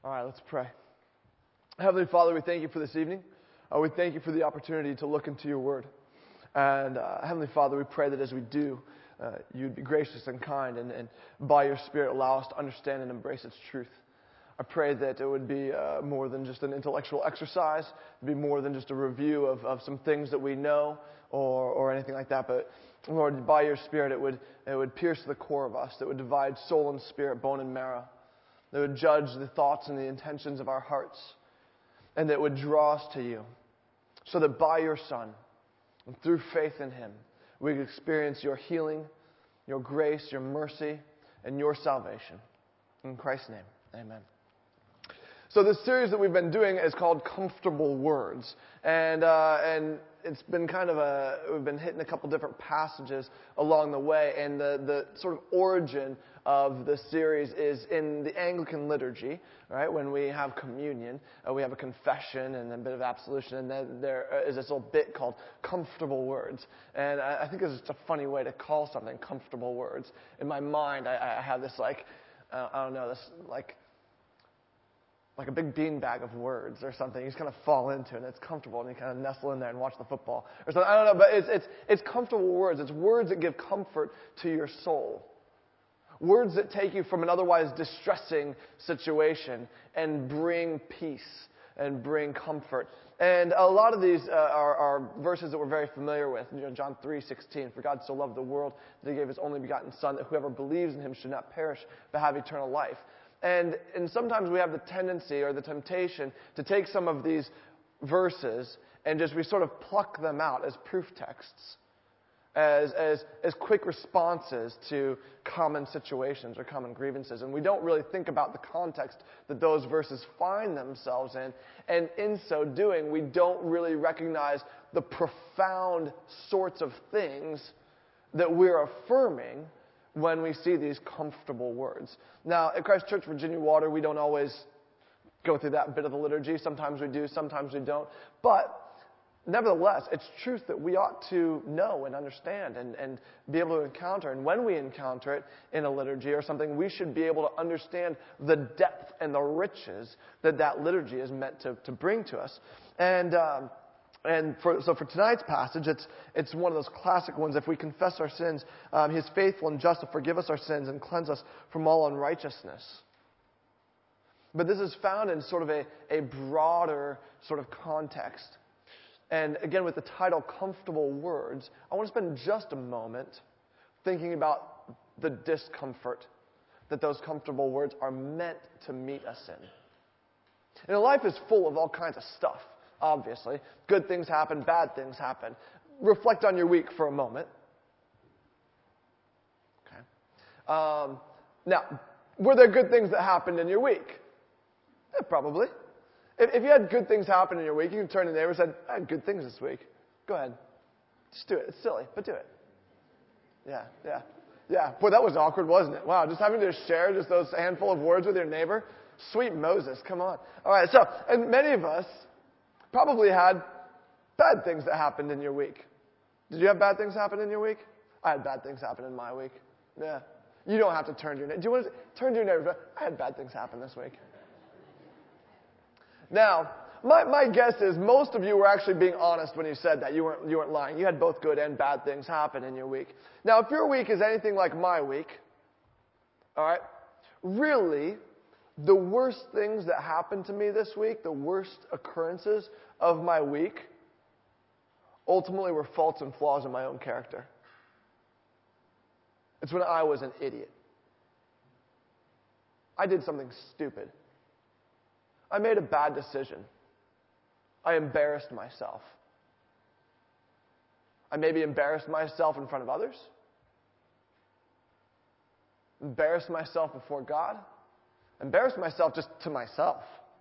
All right, let's pray. Heavenly Father, we thank you for this evening. We thank you for the opportunity to look into your word. And Heavenly Father, we pray that as we do, you'd be gracious and kind and by your Spirit allow us to understand and embrace its truth. I pray that it would be more than just an intellectual exercise. It'd be more than just a review of some things that we know or anything like that. But Lord, by your Spirit, it would pierce the core of us. It would divide soul and spirit, bone and marrow. That would judge the thoughts and the intentions of our hearts. And that would draw us to you. So that by your Son, and through faith in Him, we could experience your healing, your grace, your mercy, and your salvation. In Christ's name, amen. So this series that we've been doing is called Comfortable Words. And it's been we've been hitting a couple different passages along the way. And the sort of origin of the series is in the Anglican liturgy, right? When we have communion, we have a confession and a bit of absolution. And then there is this little bit called Comfortable Words. And I think it's just a funny way to call something Comfortable Words. In my mind, I have this like a big beanbag of words or something. You just kind of fall into it, and it's comfortable, and you kind of nestle in there and watch the football or something. I don't know, but it's comfortable words. It's words that give comfort to your soul. Words that take you from an otherwise distressing situation and bring peace and bring comfort. And a lot of these are verses that we're very familiar with. You know, John 3:16, for God so loved the world that He gave His only begotten Son, that whoever believes in Him should not perish but have eternal life. And sometimes we have the tendency or the temptation to take some of these verses and we sort of pluck them out as proof texts, as quick responses to common situations or common grievances. And we don't really think about the context that those verses find themselves in. And in so doing, we don't really recognize the profound sorts of things that we're affirming when we see these comfortable words. Now, at Christ Church Virginia Water, we don't always go through that bit of the liturgy. Sometimes we do, sometimes we don't. But nevertheless, it's truth that we ought to know and understand and be able to encounter. And when we encounter it in a liturgy or something, we should be able to understand the depth and the riches that liturgy is meant to bring to us. And for tonight's passage, it's one of those classic ones. If we confess our sins, He is faithful and just to forgive us our sins and cleanse us from all unrighteousness. But this is found in sort of a broader sort of context. And again, with the title Comfortable Words, I want to spend just a moment thinking about the discomfort that those comfortable words are meant to meet us in. And life is full of all kinds of stuff. Obviously. Good things happen, bad things happen. Reflect on your week for a moment. Okay. Now, were there good things that happened in your week? Yeah, probably. If you had good things happen in your week, you can turn to the neighbor and say, I had good things this week. Go ahead. Just do it. It's silly, but do it. Yeah. Boy, that was awkward, wasn't it? Wow, just having to share just those handful of words with your neighbor. Sweet Moses, come on. All right, and many of us probably had bad things that happened in your week. Did you have bad things happen in your week? I had bad things happen in my week. Yeah. You don't have to turn to your neighbor. Do you want to turn to your neighbor? I had bad things happen this week. Now, my guess is most of you were actually being honest when you said that. You weren't lying. You had both good and bad things happen in your week. Now, if your week is anything like my week, all right, really, the worst things that happened to me this week, the worst occurrences of my week, ultimately were faults and flaws in my own character. It's when I was an idiot. I did something stupid. I made a bad decision. I embarrassed myself. I maybe embarrassed myself in front of others. Embarrassed myself before God. Embarrassed myself just to myself.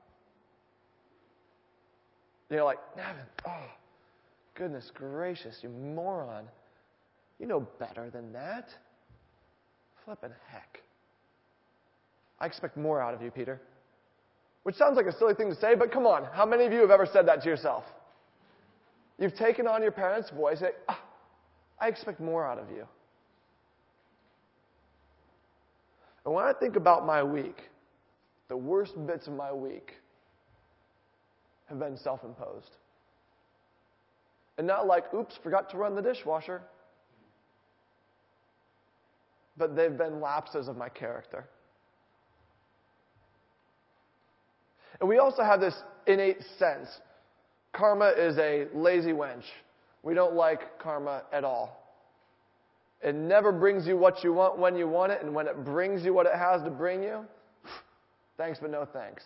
You're like, Navin, oh, goodness gracious, you moron. You know better than that. Flippin' heck. I expect more out of you, Peter. Which sounds like a silly thing to say, but come on. How many of you have ever said that to yourself? You've taken on your parents' voice and say, I expect more out of you. And when I think about my week, the worst bits of my week have been self-imposed. And not like, oops, forgot to run the dishwasher. But they've been lapses of my character. And we also have this innate sense. Karma is a lazy wench. We don't like karma at all. It never brings you what you want when you want it, and when it brings you what it has to bring you, thanks but no thanks.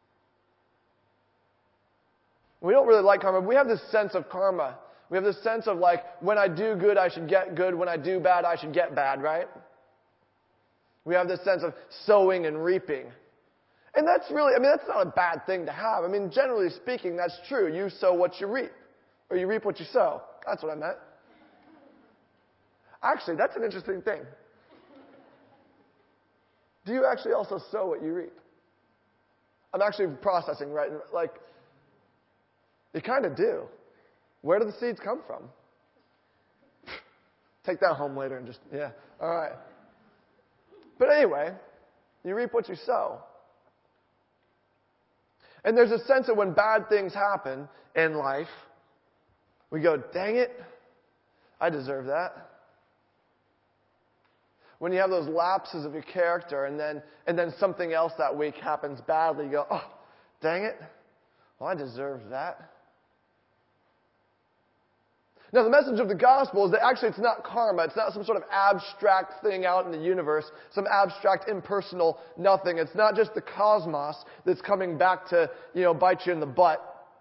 We don't really like karma. We have this sense of karma. We have this sense of like, when I do good, I should get good. When I do bad, I should get bad, right? We have this sense of sowing and reaping. And that's that's not a bad thing to have. Generally speaking, that's true. You sow what you reap. Or you reap what you sow. That's what I meant. Actually, that's an interesting thing. Do you actually also sow what you reap? I'm actually processing, right? Like, you kind of do. Where do the seeds come from? Take that home later and all right. But anyway, you reap what you sow. And there's a sense that when bad things happen in life, we go, dang it, I deserve that. When you have those lapses of your character and then something else that week happens badly, you go, oh, dang it, well, I deserve that. Now, the message of the gospel is that actually it's not karma. It's not some sort of abstract thing out in the universe, some abstract impersonal nothing. It's not just the cosmos that's coming back to, bite you in the butt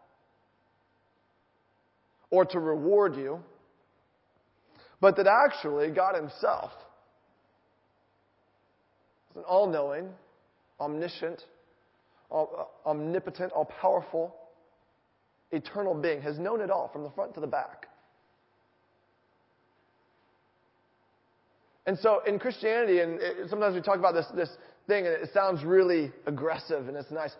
or to reward you, but that actually God Himself is an all-knowing, omniscient, omnipotent, all-powerful, eternal being, has known it all from the front to the back. And so in Christianity, and sometimes we talk about this thing, and it sounds really aggressive, and it's nice.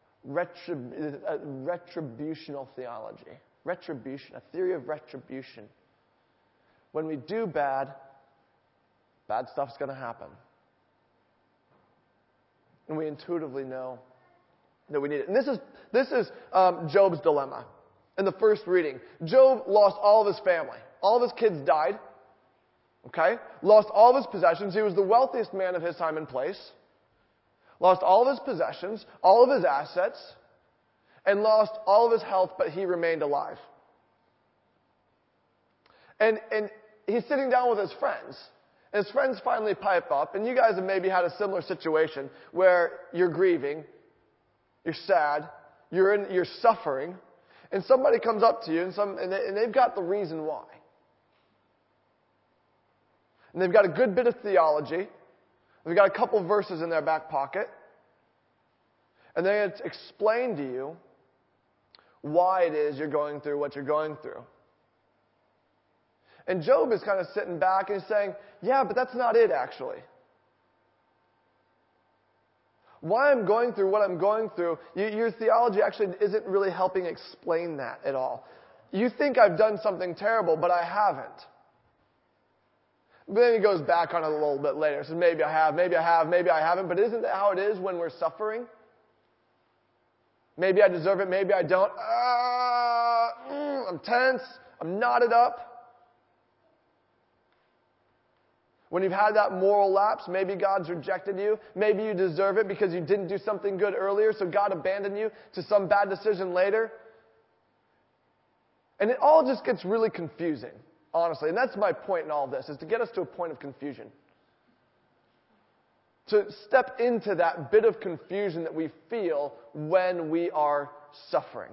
Retributional theology. Retribution, a theory of retribution. When we do bad stuff's going to happen. And we intuitively know that we need it. And this is Job's dilemma. In the first reading, Job lost all of his family. All of his kids died. Okay? Lost all of his possessions. He was the wealthiest man of his time and place. Lost all of his possessions, all of his assets, and lost all of his health, but he remained alive. And he's sitting down with his friends. And his friends finally pipe up, and you guys have maybe had a similar situation where you're grieving, you're sad, you're suffering, and somebody comes up to you and they've got the reason why. And they've got a good bit of theology. They've got a couple verses in their back pocket. And they're going to explain to you why it is you're going through what you're going through. And Job is kind of sitting back and he's saying, yeah, but that's not it actually. Why I'm going through what I'm going through, your theology actually isn't really helping explain that at all. You think I've done something terrible, but I haven't. But then he goes back on it a little bit later. Says, maybe I have, maybe I haven't. But isn't that how it is when we're suffering? Maybe I deserve it, maybe I don't. I'm tense. I'm knotted up. When you've had that moral lapse, maybe God's rejected you. Maybe you deserve it because you didn't do something good earlier, so God abandoned you to some bad decision later. And it all just gets really confusing. Honestly, and that's my point in all of this, is to get us to a point of confusion. To step into that bit of confusion that we feel when we are suffering.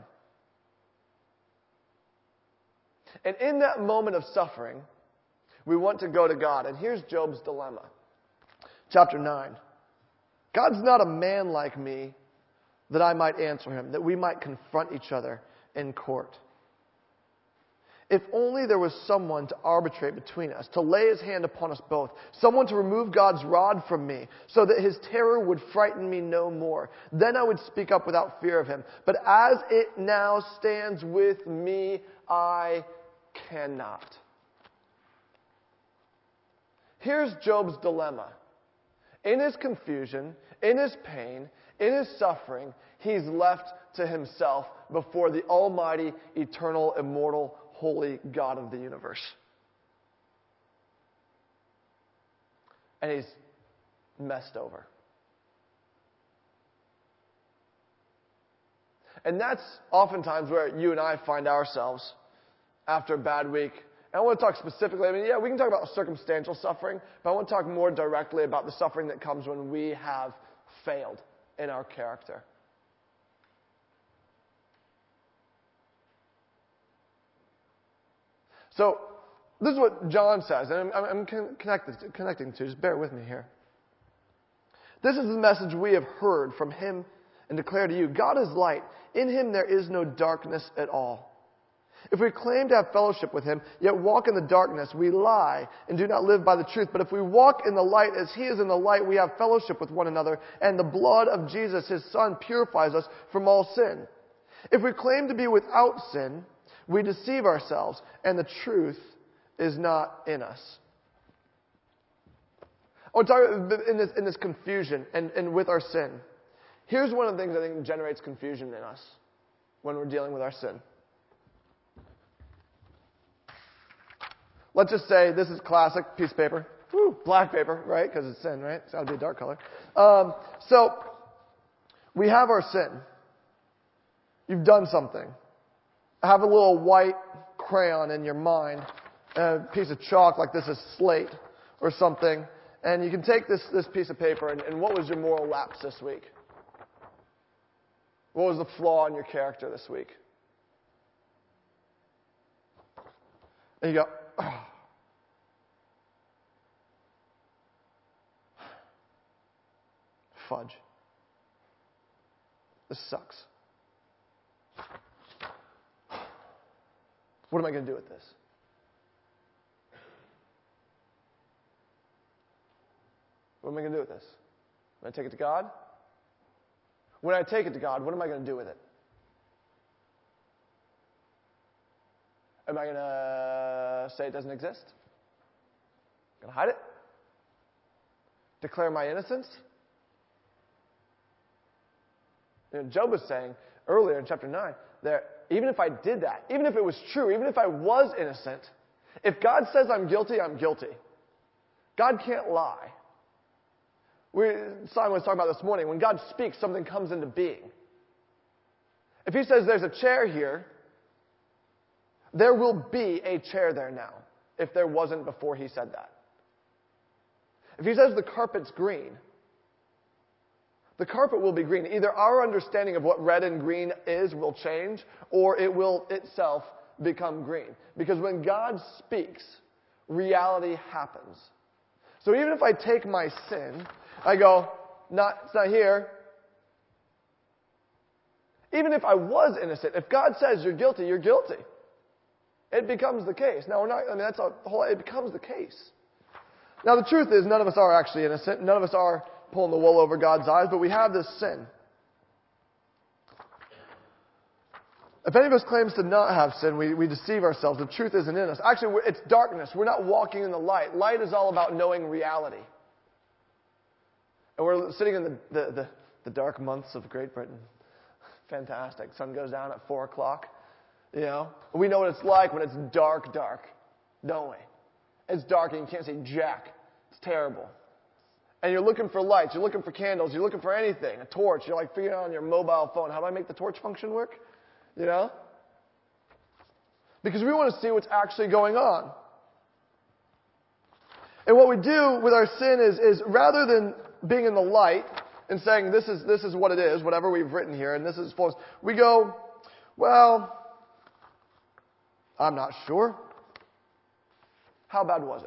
And in that moment of suffering, we want to go to God. And here's Job's dilemma. Chapter 9. God's not a man like me that I might answer him, that we might confront each other in court. If only there was someone to arbitrate between us, to lay his hand upon us both, someone to remove God's rod from me, so that his terror would frighten me no more. Then I would speak up without fear of him. But as it now stands with me, I cannot. Here's Job's dilemma. In his confusion, in his pain, in his suffering, he's left to himself before the almighty, eternal, immortal, holy God of the universe. And he's messed over. And that's oftentimes where you and I find ourselves after a bad week. And I want to talk specifically, we can talk about circumstantial suffering, but I want to talk more directly about the suffering that comes when we have failed in our character. So, this is what John says, and I'm connecting to, just bear with me here. This is the message we have heard from him and declare to you. God is light. In him there is no darkness at all. If we claim to have fellowship with him, yet walk in the darkness, we lie and do not live by the truth. But if we walk in the light as he is in the light, we have fellowship with one another, and the blood of Jesus, his Son, purifies us from all sin. If we claim to be without sin, we deceive ourselves, and the truth is not in us. I want to talk in this confusion and with our sin. Here's one of the things I think generates confusion in us when we're dealing with our sin. Let's just say this is classic piece of paper. Woo, black paper, right? Because it's sin, right? It's got to be a dark color. So, we have our sin. You've done something. Have a little white crayon in your mind, a piece of chalk like this is slate or something, and you can take this piece of paper and what was your moral lapse this week? What was the flaw in your character this week? And you go, oh. Fudge. This sucks. What am I going to do with this? What am I going to do with this? Am I going to take it to God? When I take it to God, what am I going to do with it? Am I going to say it doesn't exist? Going to hide it? Declare my innocence? Job was saying earlier in chapter 9 that even if I did that, even if it was true, even if I was innocent, if God says I'm guilty, I'm guilty. God can't lie. Simon was talking about this morning. When God speaks, something comes into being. If he says there's a chair here, there will be a chair there now, if there wasn't before he said that. If he says the carpet's green, the carpet will be green. Either our understanding of what red and green is will change, or it will itself become green. Because when God speaks, reality happens. So even if I take my sin, I go, it's not here. Even if I was innocent, if God says you're guilty, you're guilty. It becomes the case. Now it becomes the case. Now the truth is none of us are actually innocent. None of us are pulling the wool over God's eyes, but we have this sin. If any of us claims to not have sin, we deceive ourselves. The truth isn't in us. Actually, it's darkness. We're not walking in the light. Light is all about knowing reality. And we're sitting in the dark months of Great Britain. Fantastic. Sun goes down at 4 o'clock. We know what it's like when it's dark, don't we? It's dark and you can't see jack. It's terrible. And you're looking for lights. You're looking for candles. You're looking for anything. A torch. You're like figuring out on your mobile phone, how do I make the torch function work? Because we want to see what's actually going on. And what we do with our sin is rather than being in the light and saying this is what it is, whatever we've written here, and this is false, we go, well, I'm not sure. How bad was it?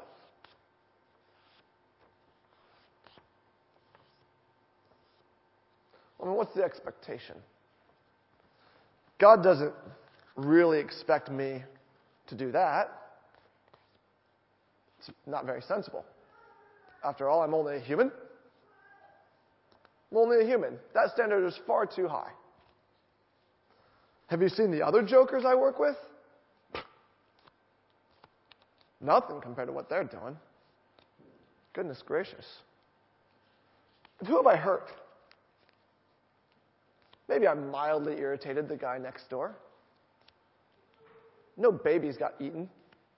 What's the expectation? God doesn't really expect me to do that. It's not very sensible. After all, I'm only a human. I'm only a human. That standard is far too high. Have you seen the other jokers I work with? Nothing compared to what they're doing. Goodness gracious. Who have I hurt? Maybe I'm mildly irritated the guy next door. No babies got eaten.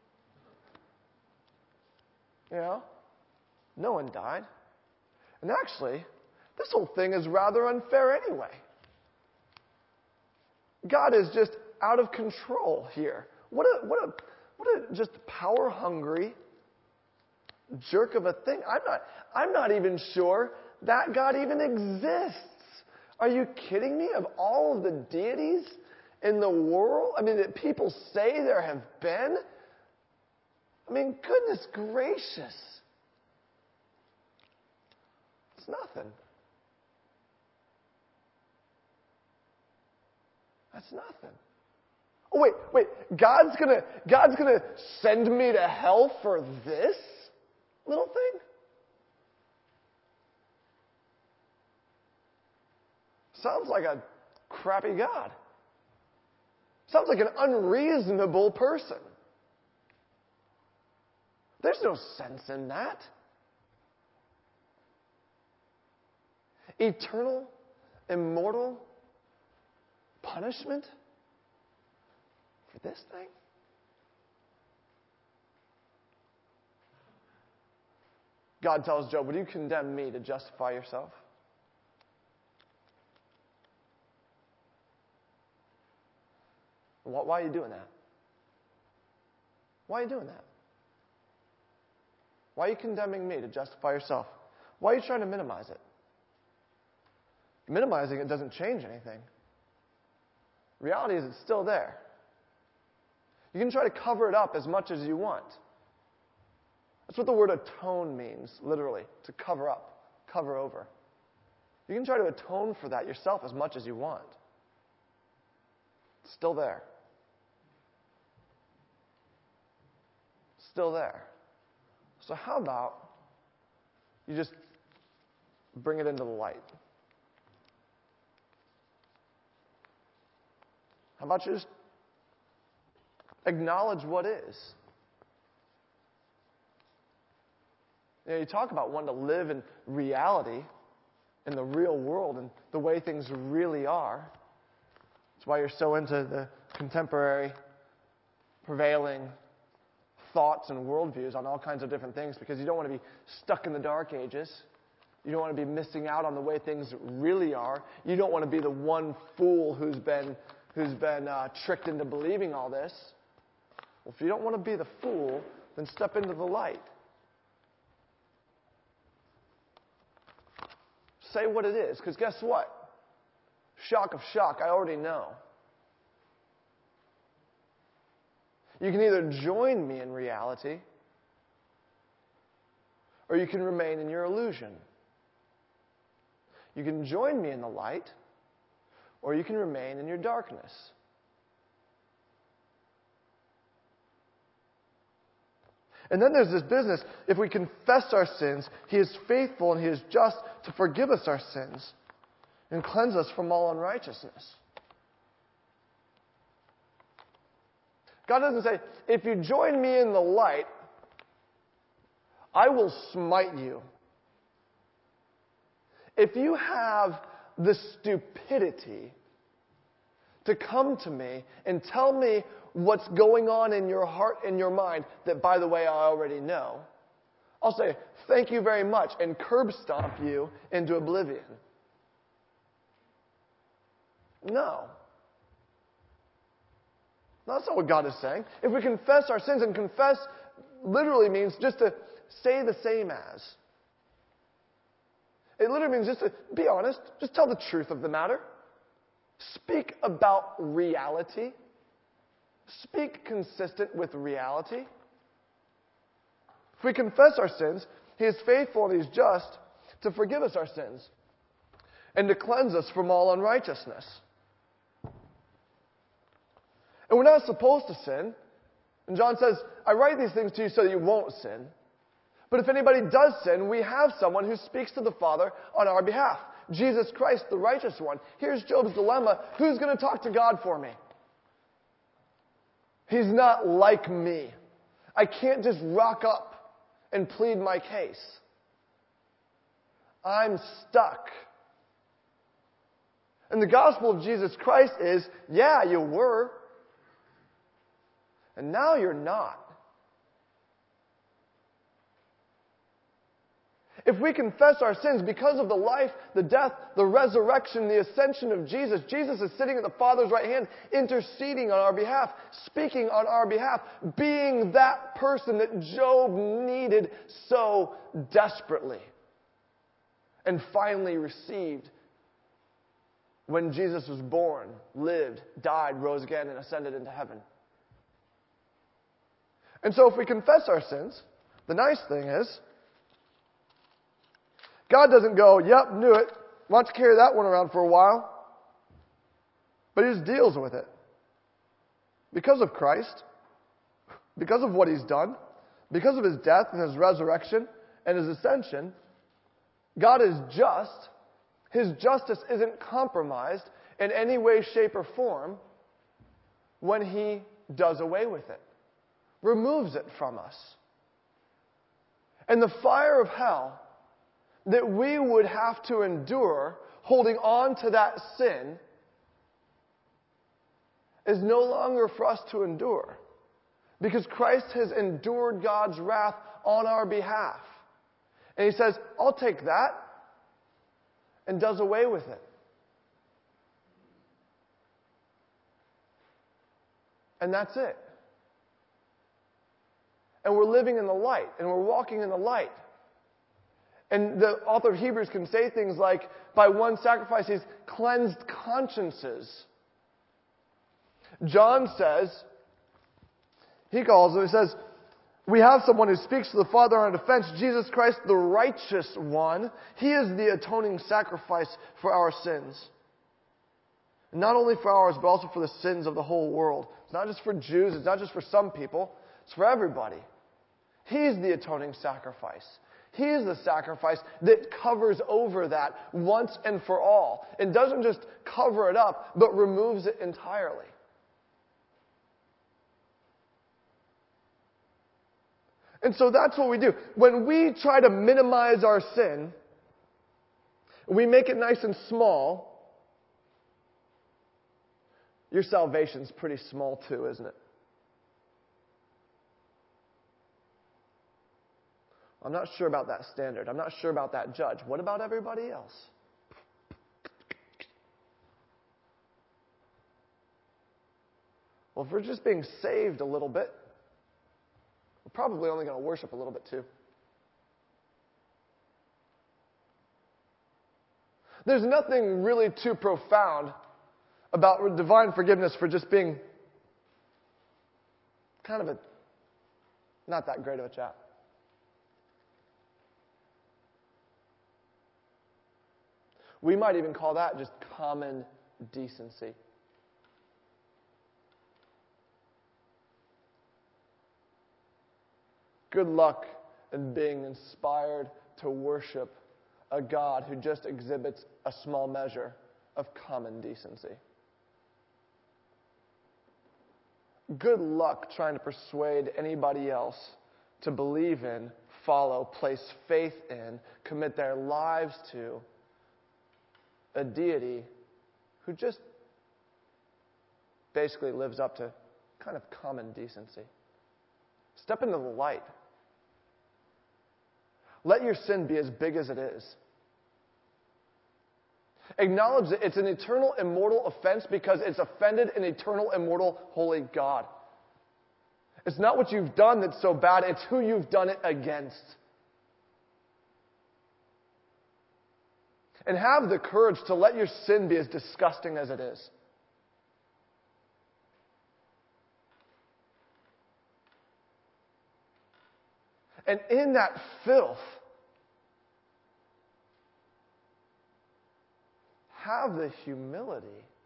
You know? No one died. And actually, this whole thing is rather unfair anyway. God is just out of control here. What a just power-hungry jerk of a thing. I'm not even sure that God even exists. Are you kidding me? Of all of the deities in the world, I mean, that people say there have been, I mean, goodness gracious. It's nothing. That's nothing. Oh, wait. God's gonna send me to hell for this little thing? Sounds like a crappy God. Sounds like an unreasonable person. There's no sense in that. Eternal, immortal punishment for this thing? God tells Job, would you condemn me to justify yourself? Why are you doing that? Why are you doing that? Why are you condemning me to justify yourself? Why are you trying to minimize it? Minimizing it doesn't change anything. Reality is it's still there. You can try to cover it up as much as you want. That's what the word atone means, literally, to cover up, cover over. You can try to atone for that yourself as much as you want. It's still there. Still there. So how about you just bring it into the light? How about you just acknowledge what is? You know, you talk about wanting to live in reality, in the real world, and the way things really are. That's why you're so into the contemporary, prevailing thoughts and worldviews on all kinds of different things, because you don't want to be stuck in the dark ages. You don't want to be missing out on the way things really are. You don't want to be the one fool who's been tricked into believing all this. Well, if you don't want to be the fool, then step into the light. Say what it is, because guess what? Shock of shock, I already know. You can either join me in reality, or you can remain in your illusion. You can join me in the light, or you can remain in your darkness. And then there's this business. If we confess our sins, He is faithful and He is just to forgive us our sins and cleanse us from all unrighteousness. God doesn't say, if you join me in the light, I will smite you. If you have the stupidity to come to me and tell me what's going on in your heart and your mind that, by the way, I already know, I'll say, thank you very much, and curb stomp you into oblivion. No. That's not what God is saying. If we confess our sins, and confess literally means just to say the same as. It literally means just to be honest, just tell the truth of the matter. Speak about reality. Speak consistent with reality. If we confess our sins, He is faithful and He's just to forgive us our sins and to cleanse us from all unrighteousness. And we're not supposed to sin. And John says, I write these things to you so that you won't sin. But if anybody does sin, we have someone who speaks to the Father on our behalf. Jesus Christ, the righteous one. Here's Job's dilemma. Who's going to talk to God for me? He's not like me. I can't just rock up and plead my case. I'm stuck. And the gospel of Jesus Christ is, yeah, you were. And now you're not. If we confess our sins because of the life, the death, the resurrection, the ascension of Jesus, Jesus is sitting at the Father's right hand, interceding on our behalf, speaking on our behalf, being that person that Job needed so desperately, and finally received when Jesus was born, lived, died, rose again, and ascended into heaven. And so if we confess our sins, the nice thing is, God doesn't go, yep, knew it. Why don't you carry that one around for a while? But He just deals with it. Because of Christ, because of what He's done, because of His death and His resurrection and His ascension, God is just. His justice isn't compromised in any way, shape, or form when He does away with it, removes it from us. And the fire of hell that we would have to endure holding on to that sin is no longer for us to endure, because Christ has endured God's wrath on our behalf. And He says, I'll take that, and does away with it. And that's it. And we're living in the light, and we're walking in the light. And the author of Hebrews can say things like, by one sacrifice He's cleansed consciences. John says, he says, we have someone who speaks to the Father on our defense, Jesus Christ, the righteous one. He is the atoning sacrifice for our sins. And not only for ours, but also for the sins of the whole world. It's not just for Jews, it's not just for some people, it's for everybody. He's the atoning sacrifice. He is the sacrifice that covers over that once and for all. It doesn't just cover it up, but removes it entirely. And so that's what we do. When we try to minimize our sin, we make it nice and small, your salvation's pretty small too, isn't it? I'm not sure about that standard. I'm not sure about that judge. What about everybody else? Well, if we're just being saved a little bit, we're probably only going to worship a little bit too. There's nothing really too profound about divine forgiveness for just being kind of not that great of a chap. We might even call that just common decency. Good luck in being inspired to worship a God who just exhibits a small measure of common decency. Good luck trying to persuade anybody else to believe in, follow, place faith in, commit their lives to a deity who just basically lives up to kind of common decency. Step into the light. Let your sin be as big as it is. Acknowledge that it's an eternal, immortal offense because it's offended an eternal, immortal, holy God. It's not what you've done that's so bad, it's who you've done it against. And have the courage to let your sin be as disgusting as it is. And in that filth, have the humility.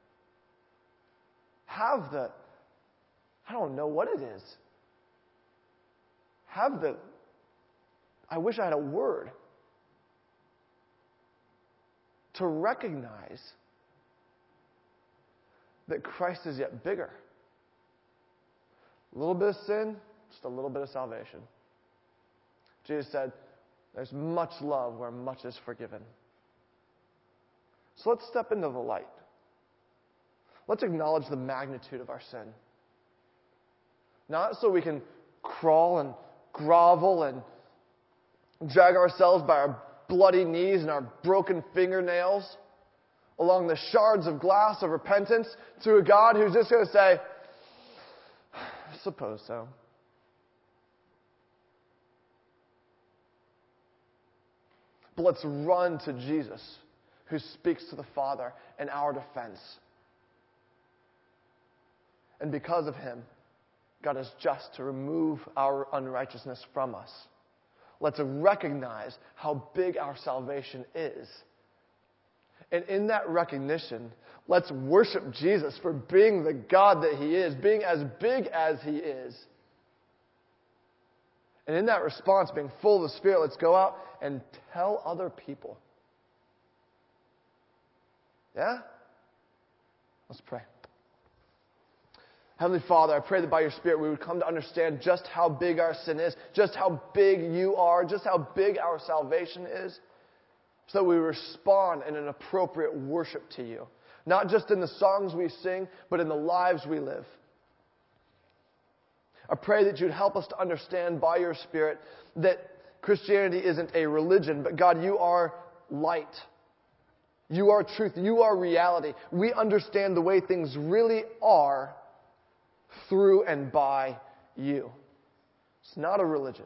Have the, I don't know what it is. Have the, I wish I had a word. To recognize that Christ is yet bigger. A little bit of sin, just a little bit of salvation. Jesus said, there's much love where much is forgiven. So let's step into the light. let's acknowledge the magnitude of our sin. Not so we can crawl and grovel and drag ourselves by our bloody knees and our broken fingernails along the shards of glass of repentance to a God who's just going to say, I suppose so. But let's run to Jesus, who speaks to the Father in our defense. And because of him, God is just to remove our unrighteousness from us. Let's recognize how big our salvation is. And in that recognition, let's worship Jesus for being the God that he is, being as big as he is. And in that response, being full of the Spirit, let's go out and tell other people. Yeah? Let's pray. Heavenly Father, I pray that by your Spirit we would come to understand just how big our sin is, just how big you are, just how big our salvation is, so that we respond in an appropriate worship to you. Not just in the songs we sing, but in the lives we live. I pray that you'd help us to understand by your Spirit that Christianity isn't a religion, but God, you are light. You are truth. You are reality. We understand the way things really are through and by you. It's not a religion,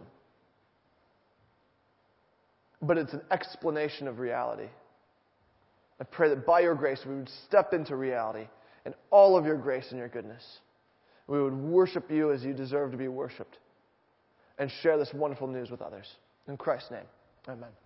but it's an explanation of reality. I pray that by your grace we would step into reality and all of your grace and your goodness. We would worship you as you deserve to be worshipped and share this wonderful news with others. In Christ's name, amen.